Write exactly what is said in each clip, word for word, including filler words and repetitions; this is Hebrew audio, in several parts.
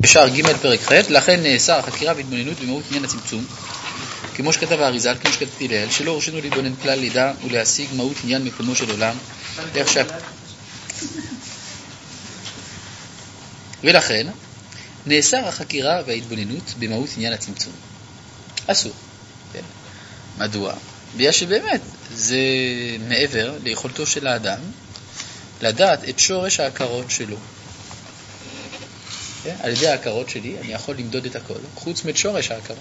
בשער ג' פרק ח', לכן נאסר החקירה והתבוננות במהות עניין הצמצום, כמו שכתב האריז"ל, כמו שכתבתי לעיל, שלא הורשינו להתבונן כלל לידע ולהשיג מהות עניין מקומו של עולם, איך שה... ולכן נאסר החקירה וההתבוננות במהות עניין הצמצום. אסור. כן. מדוע? בגלל שבאמת זה מעבר ליכולתו של האדם לדעת את שורש ההכרות שלו. כן? על ידי ההכרות שלי אני יכול למדוד את הכל, חוץ משורש ההכרות.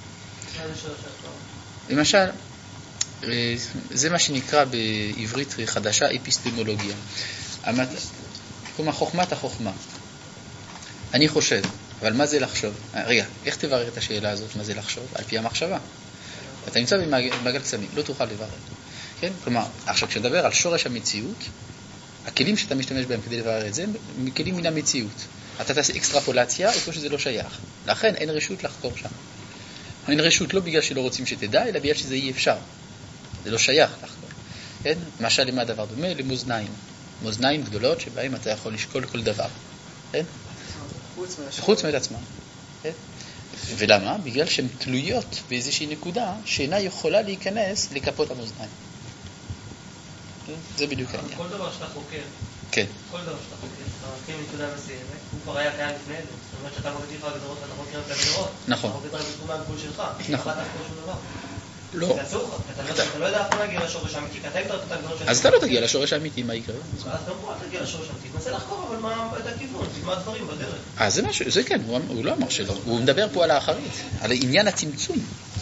למשל, זה מה שנקרא בעברית חדשה אפיסטמולוגיה. כלומר, חוכמת החוכמה. אני חושב, אבל מה זה לחשוב? רגע, איך תברר את השאלה הזאת, מה זה לחשוב? על פי המחשבה. אתה נמצא במעגל קסמים, לא תוכל לברר. כן? כלומר, עכשיו כשנדבר על שורש המציאות, הכלים שאתה משתמש בהם כדי לברר את זה, הם כלים מן המציאות. אתה תעשה אקסטרפולציה, איפה שזה לא שייך. לכן אין רשות לחקור שם. אין רשות לא בגלל שלא רוצים שתדע, אלא בגלל שזה אי אפשר. זה לא שייך לחקור. כן? למשל, למה הדבר דומה? למאזניים. מאזניים גדולות שבהם אתה יכול לשקול כל דבר. כן? חוץ מאת עצמם. כן? ולמה? בגלל שהן תלויות באיזושהי נקודה שאינה יכולה להיכנס לכפות המאזניים. זה בדיוק העניין. כל דבר שאתה חוקר, כן. כל דבר שאתה חוקר, אתה חוקר מנקודה מסוימת, הוא כבר היה קיים לפני זה. זאת אומרת שאתה מגדיר לך הגדרות, אתה חוקר את הגדרות. נכון. אתה חוקר את בתחום הגבול שלך. נכון. אתה חוקר שום דבר. לא. זה אסור לך. אתה לא יודע איך להגיע לשורש האמיתי, כי אתה הגדרת את הגדרות שלך. אז אתה לא תגיע לשורש האמיתי, מה יקרה? אז גם פה אתה תגיע לשורש האמיתי. תנסה לחקור, אבל מה את הכיוון? תלמד דברים בדרך. אה, זה משהו, זה כן, הוא, הוא לא אמר שלא. הוא מדבר פה על האחרית, על עניין הצמצום.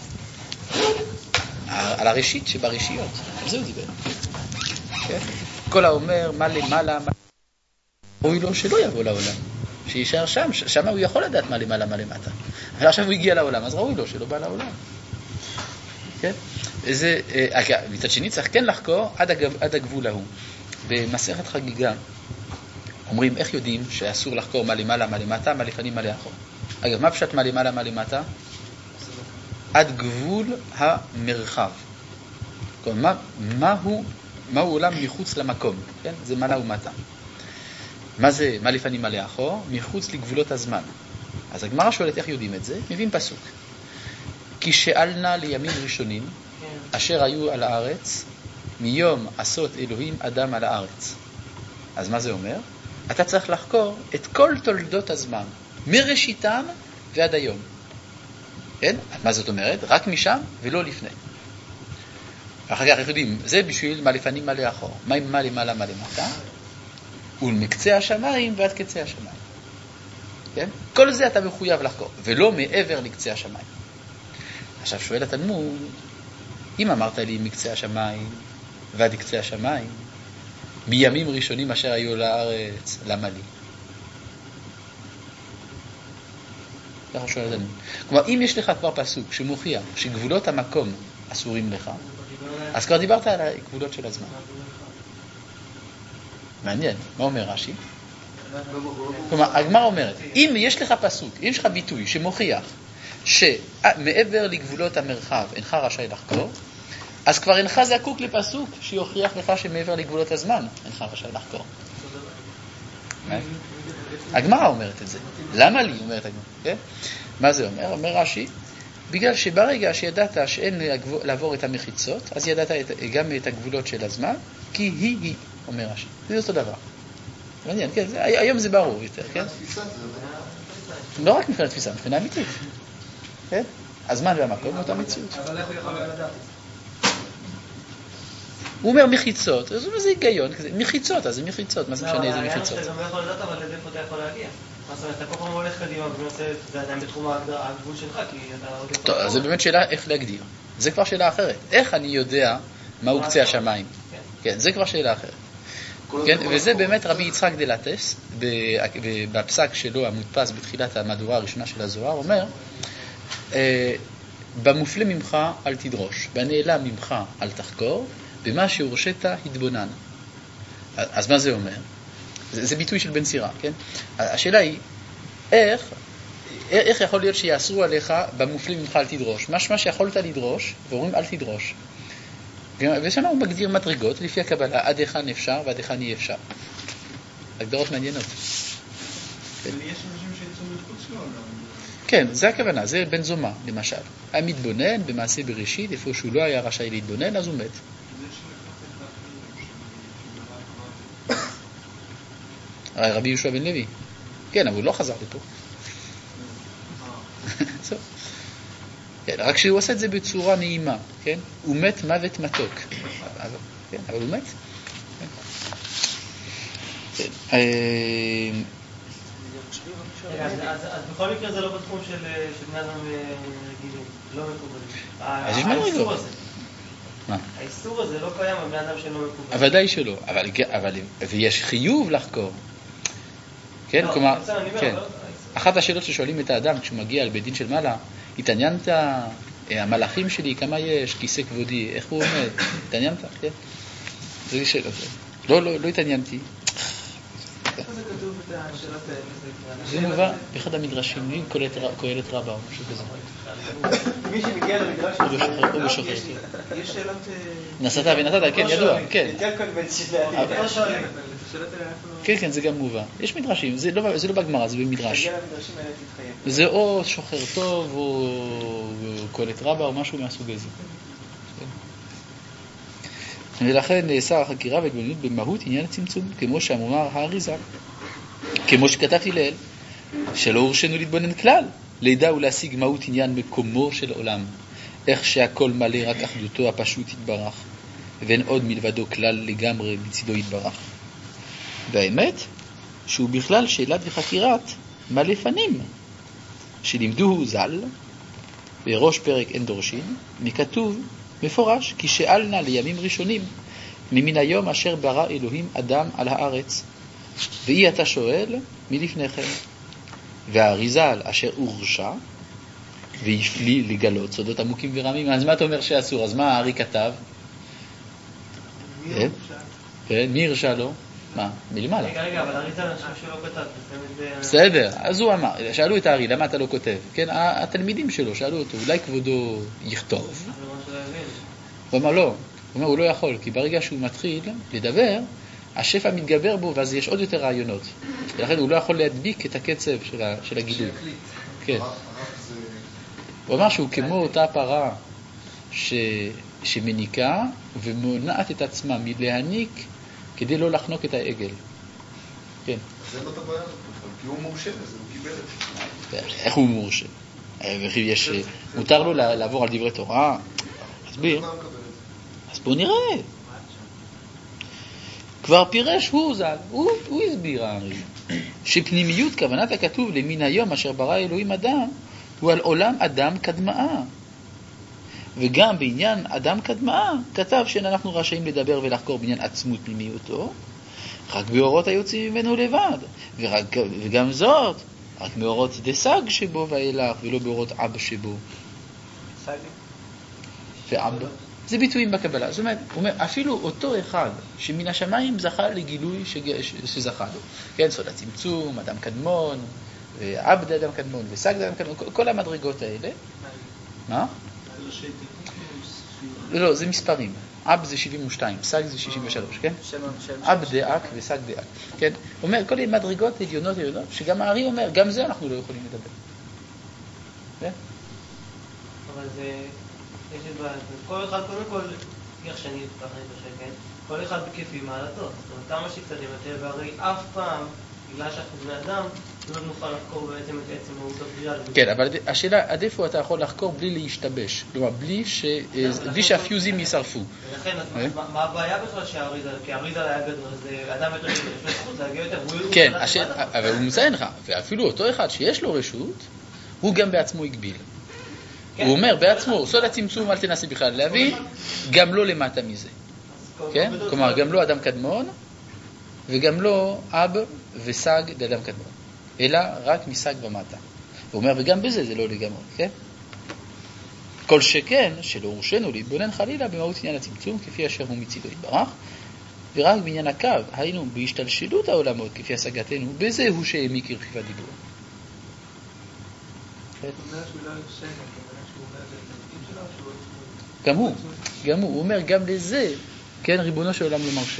על הראשית שברשיות. זה הוא דיבר. כן? כל האומר, מה למעלה, מה... ראוי לו שלא יבוא לעולם. שישאר שם, שם הוא יכול לדעת מה למעלה, מה למטה. אבל עכשיו הוא הגיע לעולם, אז ראוי לו שלא בא לעולם. כן? זה, אגב, מצד שני צריך כן לחקור עד, הגב, עד הגבול ההוא. במסכת חגיגה אומרים איך יודעים שאסור לחקור מה למעלה, מה למטה, מה לפנים, מה לאחור. אגב, מה פשט מה למעלה, מה למטה? עד גבול המרחב. כלומר, מה, מהו, מהו עולם מחוץ למקום? כן? זה מעלה ומטה. מה זה, מה לפנים, מה לאחור? מחוץ לגבולות הזמן. אז הגמרא שואלת איך יודעים את זה? מבין פסוק. כי שאלנה לימים ראשונים אשר היו על הארץ מיום עשות אלוהים אדם על הארץ. אז מה זה אומר? אתה צריך לחקור את כל תולדות הזמן, מראשיתם ועד היום. כן? מה זאת אומרת? רק משם ולא לפני. אחר כך יודעים, זה בשביל מה לפנים, מה לאחור. מה מה למעלה, מה למטה? ולמקצה השמיים ועד קצה השמיים. כן? כל זה אתה מחויב לחקור, ולא מעבר לקצה השמיים. עכשיו שואל התלמוד, אם אמרת לי מקצה השמיים ועד קצה השמיים, מימים ראשונים אשר היו לארץ, למה לי? ככה שואל התלמוד. כלומר, אם יש לך כבר פסוק שמוכיח שגבולות המקום אסורים לך, אז כבר דיברת על הגבולות של הזמן. מעניין, מה אומר רש"י? כלומר, הגמרא אומרת, אם יש לך פסוק, אם יש לך ביטוי שמוכיח שמעבר לגבולות המרחב אינך רשאי לחקור, אז כבר אינך זקוק לפסוק שיוכיח לך שמעבר לגבולות הזמן אינך רשאי לחקור. הגמרא אומרת את זה. למה לי? אומרת הגמרא. מה זה אומר? אומר רש"י, בגלל שברגע שידעת שאין לעבור את המחיצות, אז ידעת גם את הגבולות של הזמן, כי היא היא, אומר רש"י. זה אותו דבר. מעניין, כן, היום זה ברור יותר, כן? לא רק מבחינת תפיסה, מבחינה אמיתית. כן? הזמן והמקום אותה מציאות. אבל איך הוא יכול לדעת? הוא אומר מחיצות, אז זה היגיון, מחיצות, אז זה מחיצות, מה זה משנה איזה מחיצות? אתה גם לא יכול לדעת, אבל לזה פה אתה יכול להגיע. מה זאת אומרת, אתה כל פעם הולך קדימה ומנסה, זה עדיין בתחום הגבול שלך, כי אתה עוד יכול... טוב, אז זה באמת שאלה איך להגדיר. זה כבר שאלה אחרת. איך אני יודע מהו קצה השמיים? כן, זה כבר שאלה אחרת. כן, וזה באמת רבי יצחק דלטס, בפסק שלו המודפס בתחילת המהדורה הראשונה של הזוהר, אומר, במופלא ממך אל תדרוש, בנעלם ממך אל תחקור, במה שהורשת התבונן. אז מה זה אומר? זה, זה ביטוי של בן סירה, כן? השאלה היא, איך, איך יכול להיות שיאסרו עליך במופלא ממך אל תדרוש? משמע שיכולת לדרוש, ואומרים אל תדרוש. ושם הוא מגדיר מדרגות לפי הקבלה, עד היכן אפשר ועד היכן אי אפשר. הגדרות מעניינות. יש אנשים שיצאו מחוץ כן, זה הכוונה, זה בן זומא, למשל. המתבונן במעשה בראשית, איפה שהוא לא היה רשאי להתבונן, אז הוא מת. רבי יהושע בן לוי. כן, אבל הוא לא חזר לפה. רק שהוא עושה את זה בצורה נעימה, כן? הוא מת מוות מתוק. כן, אבל הוא מת. כן. אז בכל מקרה זה לא בתחום של בני אדם רגילים, לא מקובלים. אז יש מדרגות. מה? האיסור הזה לא קיים בבני אדם שלא מקובלים. ודאי שלא, אבל ויש חיוב לחקור. כן, כלומר, כן. אחת השאלות ששואלים את האדם כשהוא מגיע על בית דין של מעלה, התעניינת, המלאכים שלי, כמה יש, כיסא כבודי, איך הוא עומד? התעניינת? כן? זו שאלה. לא, לא, לא התעניינתי. איפה זה כתוב את השאלות האלה? זה מובא באחד המדרשים, לי קהלת רבה או משהו כזה. מי שמגיע למדרש הוא בשוחר. יש שאלות... נסעת ונתת, כן, ידוע, כן. יותר קונבנציונלי. לא שואלים. כן, כן, זה גם מובא. יש מדרשים, זה לא, זה לא בגמרא, זה במדרש. תגיע למדרשים האלה תתחייב. זה או שוחר טוב, או קהלת רבה, או משהו מהסוג הזה. ולכן נאסר החקירה והתבוננות במהות עניין הצמצום, כמו שאמר האריזה, כמו שכתבתי לאל, שלא הורשנו להתבונן כלל, לידע ולהשיג מהות עניין מקומו של עולם, איך שהכל מלא רק אחדותו הפשוט יתברך, ואין עוד מלבדו כלל לגמרי בצדו יתברך. והאמת, שהוא בכלל שאלת וחקירת מלא פנים, שלימדוהו ז"ל, בראש פרק אין דורשים, מכתוב מפורש, כי שאלנה לימים ראשונים, ממין היום אשר ברא אלוהים אדם על הארץ, ואי אתה שואל מלפניכם. והאריזל אשר הורשע, והפליא לגלות סודות עמוקים ורמים. אז מה אתה אומר שאסור? אז מה הארי כתב? מי הרשע לו? מה? מלמעלה. רגע, רגע, אבל האריזל אני חושב שלא כתב. בסדר, אז הוא אמר, שאלו את הארי, למה אתה לא כותב? כן, התלמידים שלו שאלו אותו, אולי כבודו יכתוב? הוא אמר לא, הוא אומר הוא לא יכול, כי ברגע שהוא מתחיל לדבר, השפע מתגבר בו, ואז יש עוד יותר רעיונות. ולכן הוא לא יכול להדביק את הקצב של הגידול. כן. הוא אמר שהוא כמו אותה פרה שמניקה ומונעת את עצמה מלהניק כדי לא לחנוק את העגל. כן. זה לא תבעיה הזאת בכלל, כי הוא מורשה לזה, הוא קיבל את זה. איך הוא מורשה? יש, מותר לו לעבור על דברי תורה? תסביר. אז בואו נראה. כבר פירש הוא ז"ל, הוא, הוא הסביר הרי, שפנימיות כוונת הכתוב למין היום אשר ברא אלוהים אדם, הוא על עולם אדם קדמאה. וגם בעניין אדם קדמאה, כתב שאנחנו רשאים לדבר ולחקור בעניין עצמות פנימיותו, רק באורות היוצאים ממנו לבד, ורק, וגם זאת, רק מאורות דסג שבו ואילך, ולא באורות אב שבו. סג? ואב. זה ביטויים בקבלה. זאת אומרת, הוא אומר, אפילו אותו אחד שמן השמיים זכה לגילוי שזכה לו. כן, סוד הצמצום, אדם קדמון, ועבד אדם קדמון, וסג אדם קדמון, כל המדרגות האלה. מה? לא, לא, זה מספרים. אב זה שבעים ושתיים, סג זה שישים ושלוש, כן? אב דאק וסג דאק. כן? הוא אומר, כל המדרגות עליונות עליונות, שגם הארי אומר, גם זה אנחנו לא יכולים לדבר. כן? אבל זה... כל אחד, קודם כל, איך שאני ככה נתרשם, כן? כל אחד בכיפי מעלתו. זאת אומרת, כמה שקצת יותר, והרי אף פעם, בגלל שאנחנו בני אדם, לא נוכל לחקור בעצם את עצם מהות הבריאה. כן, אבל השאלה, עד איפה אתה יכול לחקור בלי להשתבש? כלומר, בלי שהפיוזים יישרפו. ולכן, מה הבעיה בכלל שהאריזל? כי האריזל היה גדול, אז אדם יותר גדול, יש לו זכות להגיע יותר. כן, אבל הוא מציין לך, ואפילו אותו אחד שיש לו רשות, הוא גם בעצמו הגביל. הוא אומר בעצמו, סוד הצמצום אל תנסי בכלל להביא, גם לא למטה מזה. כן? כלומר, גם לא אדם קדמון, וגם לא אב וסג לאדם קדמון. אלא רק מסג ומטה. הוא אומר, וגם בזה זה לא לגמרי, כן? כל שכן, שלא הורשנו להתבונן חלילה במהות עניין הצמצום, כפי אשר הוא מצידו יתברך, ורק בעניין הקו, היינו בהשתלשלות העולמות, כפי השגתנו, בזה הוא שהעמיק רכיב הדיבור. גם הוא, גם הוא, הוא אומר גם לזה, כן, ריבונו של עולם לא מרשה.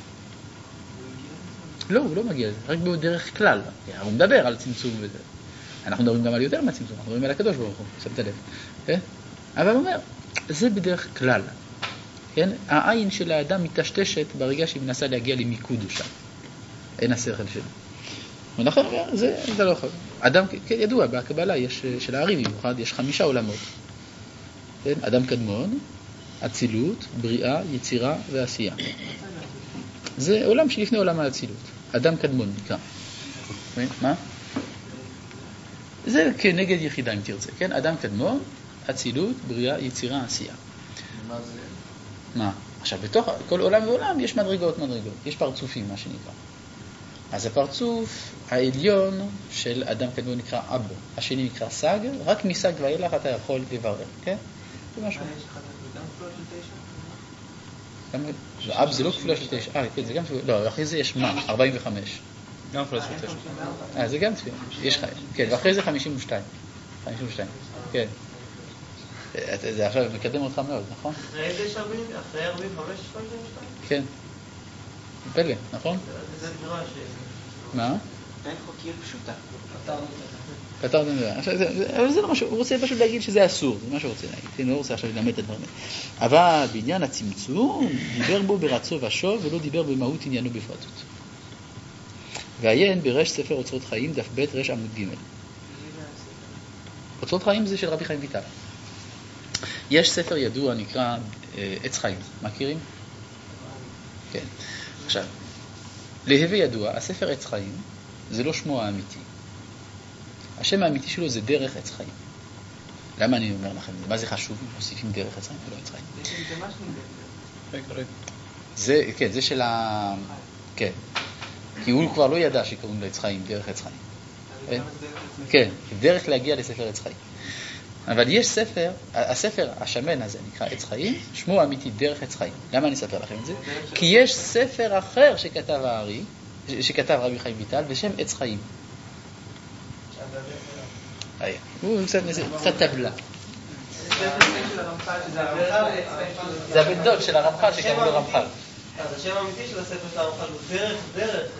לא, הוא לא מגיע לזה, רק בדרך כלל. הוא מדבר על צמצום וזה. אנחנו מדברים גם על יותר מהצמצום, אנחנו מדברים על הקדוש ברוך הוא, שמת לב. כן? אבל הוא אומר, זה בדרך כלל. כן? העין של האדם מתשתשת ברגע שהיא מנסה להגיע למיקוד שם. אין השכל שלו. ולכן הוא אומר, זה, זה לא יכול. אדם, כן, ידוע, בהקבלה יש, של הארי במיוחד, יש חמישה עולמות. כן? אדם קדמון, אצילות, בריאה, יצירה ועשייה. זה עולם שלפני עולם האצילות. אדם קדמון נקרא. מה? זה כנגד יחידה אם תרצה, כן? אדם קדמון, אצילות, בריאה, יצירה, עשייה. מה זה? מה? עכשיו, בתוך כל עולם ועולם יש מדרגות מדרגות. יש פרצופים, מה שנקרא. אז הפרצוף העליון של אדם קדמון נקרא אבו. השני נקרא סג. רק מסג ואילך אתה יכול לברר, כן? זה משהו. גם כפולה של תשע? אב זה לא כפולה של תשע. אה, כן, זה גם כפולה. לא, אחרי זה יש מה? ארבעים וחמש. גם כפולה של תשע. אה, זה גם תפילה. יש חיים. כן, ואחרי זה חמישים ושתיים. חמישים ושתיים. כן. זה עכשיו מקדם אותך מאוד, נכון? אחרי איזה ארבעים? אחרי ארבעים וחמש יש חמישים ושתיים? כן. פלא, נכון? זה נראה ש... מה? אין חוקיות פשוטה. פתרנו את זה. אבל זה לא משהו, הוא רוצה פשוט להגיד שזה אסור, זה מה שהוא רוצה להגיד. הוא לא רוצה עכשיו ללמד את הדברים. אבל בעניין הצמצום, דיבר בו ברצו ושוב, ולא דיבר במהות עניינו בפרטות. ועיין ברש ספר אוצרות חיים, דף ב' רש עמוד ג'. אוצרות חיים זה של רבי חיים ויטל. יש ספר ידוע נקרא עץ חיים, מכירים? כן. עכשיו, להווה ידוע, הספר עץ חיים זה לא שמו האמיתי. השם האמיתי שלו זה דרך עץ חיים. למה אני אומר לכם? מה זה חשוב? מוסיפים דרך עץ חיים ולא עץ חיים. זה, כן, זה של ה... כן. כי הוא כבר לא ידע שקוראים לעץ חיים, דרך עץ חיים. כן, דרך להגיע לספר עץ חיים. אבל יש ספר, הספר השמן הזה נקרא עץ חיים, שמו האמיתי דרך עץ חיים. למה אני אספר לכם את זה? כי יש ספר אחר שכתב הארי, שכתב רבי חיים ויטל, בשם עץ חיים. הוא קצת טבלה. זה הבן דוד של הרמח"ל שקראו לו רמח"ל. אז השם האמיתי של הספר של הרמח"ל הוא דרך, דרך...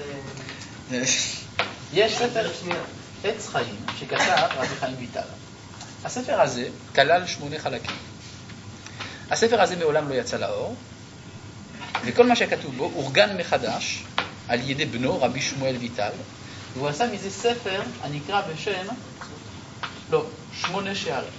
יש ספר עץ חיים שכתב רבי חיים ויטל. הספר הזה כלל שמונה חלקים. הספר הזה מעולם לא יצא לאור, וכל מה שכתוב בו אורגן מחדש על ידי בנו רבי שמואל ויטל, והוא עשה מזה ספר הנקרא בשם, לא, שמונה שערים.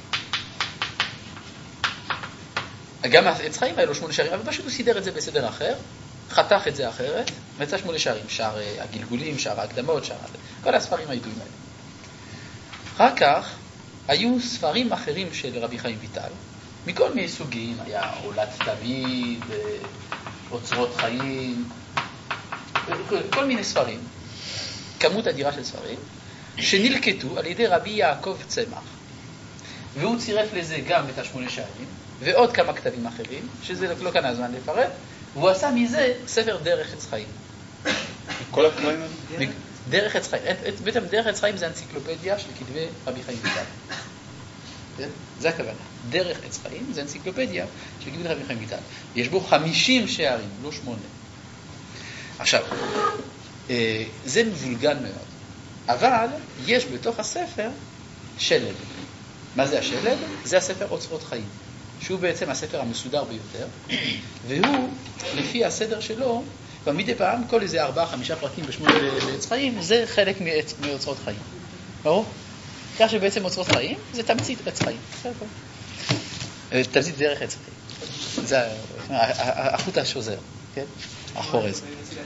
גם העץ חיים היה לו שמונה שערים, אבל פשוט הוא סידר את זה בסדר אחר, חתך את זה אחרת, מצא שמונה שערים, שער הגלגולים, שער ההקדמות, שער... כל הספרים הידועים האלה. אחר כך היו ספרים אחרים של רבי חיים ויטל, מכל מיני סוגים, היה עולת תמיד, אוצרות חיים, כל מיני ספרים, כמות אדירה של ספרים, שנלקטו על ידי רבי יעקב צמח. והוא צירף לזה גם את השמונה שערים, ועוד כמה כתבים אחרים, שזה לא כאן הזמן לפרט, והוא עשה מזה ספר דרך עץ חיים. כל הכתבים? דרך עץ חיים. בעצם דרך עץ חיים זה אנציקלופדיה של כתבי רבי חיים ויטל. זה הכוונה. דרך עץ חיים זה אנציקלופדיה של כתבי רבי חיים ויטל. יש בו חמישים שערים, לא שמונה. עכשיו, זה מבולגן מאוד. אבל יש בתוך הספר שלד. מה זה השלד? זה הספר אוצרות חיים, שהוא בעצם הספר המסודר ביותר, והוא, לפי הסדר שלו, ומדי פעם, כל איזה ארבעה, חמישה פרקים בשמונה לעץ חיים, זה חלק מאוצרות חיים. ברור? כך שבעצם אוצרות חיים זה תמצית עץ חיים. תמצית דרך עץ חיים. זה החוט השוזר, כן? החורז.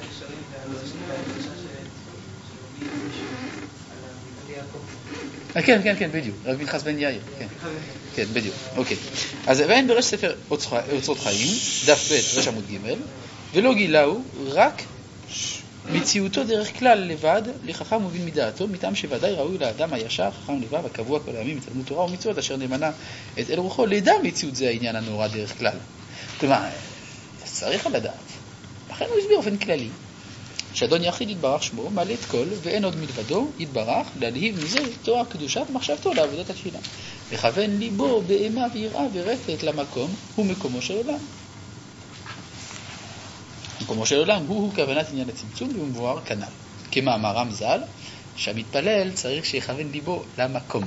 כן, כן, כן, בדיוק. רבי פנחס בן יאיר, כן. כן, בדיוק. אוקיי. אז ואין ברש ספר אוצרות חיים, דף ב' רש עמוד ג', ולא גילהו רק מציאותו דרך כלל לבד לחכם ובין מדעתו, מטעם שוודאי ראוי לאדם הישר, חכם לבב, הקבוע כל הימים, מתלמוד תורה ומצוות, אשר נאמנה את אל רוחו, לידע מציאות זה העניין הנורא דרך כלל. כלומר, צריך לדעת. לכן הוא הסביר באופן כללי, שאדון יחיד יתברך שמו, מעלה את כל, ואין עוד מלבדו, יתברך, להלהיב מזה תואר קדושת מחשבתו לעבודת התפילה. לכוון ליבו באימה ויראה ורפת למקום, הוא מקומו של עולם. מקומו של עולם הוא, הוא כוונת עניין הצמצום, והוא מבואר כנ"ל. כמאמרם ז"ל, שהמתפלל צריך שיכוון ליבו למקום.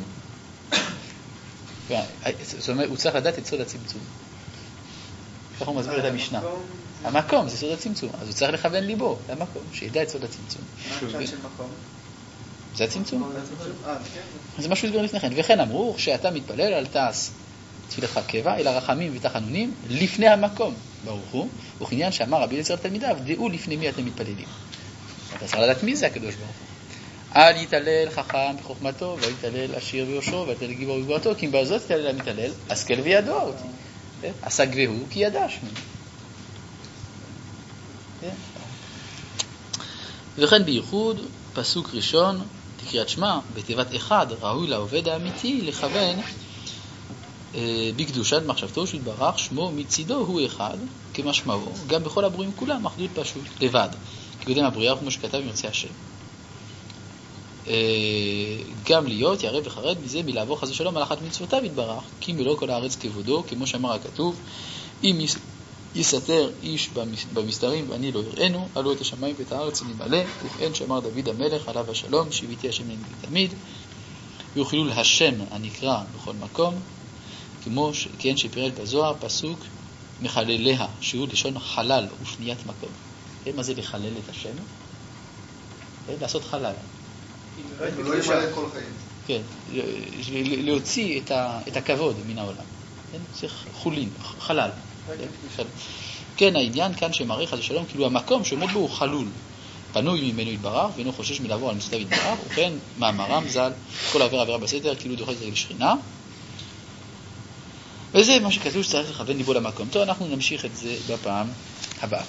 זאת אומרת, הוא צריך לדעת את סוד הצמצום. ככה הוא מסביר את המשנה. המקום זה סוד הצמצום, אז הוא צריך לכוון ליבו למקום, שידע את סוד הצמצום. מה הצד של מקום? זה הצמצום. אה, כן. זה מה שהוא הסביר לפני כן. וכן אמרו שאתה מתפלל אל תעש תפילתך קבע, אלא רחמים ותחנונים לפני המקום, ברוך הוא, וכעניין שאמר רבי אליעזר לתלמידיו, דעו לפני מי אתם מתפללים. אתה צריך לדעת מי זה הקדוש ברוך הוא. אל יתהלל חכם בחוכמתו, ואל יתהלל עשיר ביושרו, ואל יתהלל גיבור בגבורתו, כי אם בזאת יתהלל המתהלל, השכל וידוע אותי. עשה גבהו כי ידע שמי. וכן בייחוד, פסוק ראשון, תקריאת שמע, בתיבת אחד, ראוי לעובד האמיתי לכוון אה, בקדושת מחשבתו שיתברך, שמו מצידו הוא אחד, כמשמעו, גם בכל הברואים כולם, אחדות פשוט, לבד, כקודם הבריאה כמו שכתב עם ירצה השם. אה, גם להיות ירא וחרד מזה מלעבור חס ושלום על אחת מצוותיו יתברך, כי מלוא כל הארץ כבודו, כמו שאמר הכתוב, אם יסתר איש במסתרים ואני לא יראנו, עלו את השמיים ואת הארץ ונמלא, וכן שאמר דוד המלך עליו השלום, שיביתי השם לנגד תמיד, ויוכלו השם הנקרא בכל מקום, כמו כן שפירט בזוהר פסוק מחלליה, שהוא לשון חלל ופניית מקום. מה זה לחלל את השם? לעשות חלל. הוא לא ימלא כל חיים. כן, להוציא את הכבוד מן העולם. צריך חולין, חלל. כן, העניין כאן שמראה חס ושלום, כאילו המקום שעומד בו הוא חלול, פנוי ממנו יתברך, ואינו חושש מלעבור על מצוותיו יתברך, וכן מאמרם ז"ל, כל עבירה עבירה בסתר, כאילו דוחה את זה לשכינה. וזה מה שכתוב שצריך לכוון ליבו למקום. טוב, אנחנו נמשיך את זה בפעם הבאה.